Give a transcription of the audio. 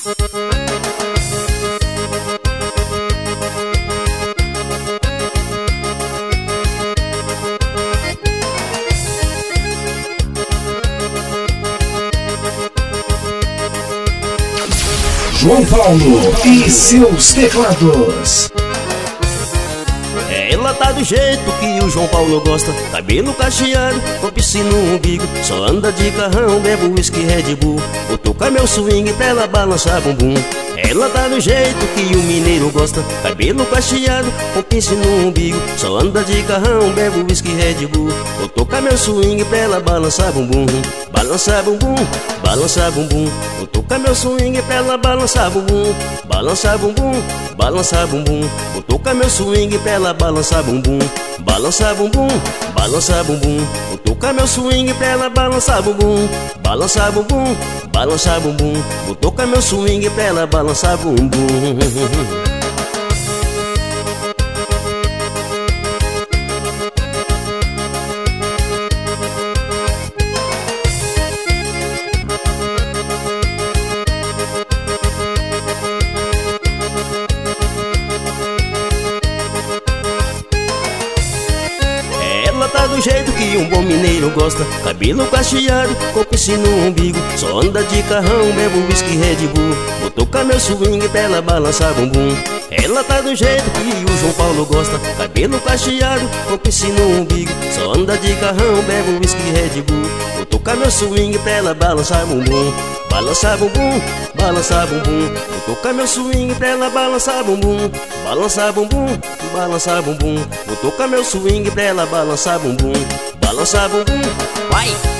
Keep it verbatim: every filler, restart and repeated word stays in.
João Paulo e seus teclados. Ela tá do jeito que o João Paulo gosta, cabelo cacheado, com piscina no umbigo, só anda de carrão, bebo whisky Red Bull, vou tocar meu swing pra ela balançar bumbum. Ela tá do jeito que o mineiro gosta, cabelo cacheado, com piscina no umbigo, só anda de carrão, bebo whisky Red Bull, vou tocar meu swing pra ela balançar bumbum. Balançar bumbum, balançar bumbum, vou tocar meu swing pra ela balançar bumbum. Balançar bumbum, balançar bumbum, vou tocar meu swing pra ela balançar bumbum. Balançar bumbum, balançar bumbum, vou tocar meu swing pra ela balançar bumbum. Balançar bumbum, balançar bumbum, vou tocar meu swing pra ela balançar bumbum. Ela tá do jeito que um bom mineiro gosta, cabelo cacheado, com piscina no umbigo, só anda de carrão, bebo whisky Red Bull, vou tocar meu swing pra ela balançar bumbum. Ela tá do jeito que o João Paulo gosta, cabelo cacheado, com piscina no umbigo, só anda de carrão, bebo whisky Red Bull, vou tocar meu swing pra ela balançar bumbum. Balançar bumbum, balançar bumbum, vou tocar meu swing pra ela balançar bumbum. Balançar bumbum, balançar bumbum, vou tocar meu swing pra ela balançar bumbum. Balançar bumbum, vai!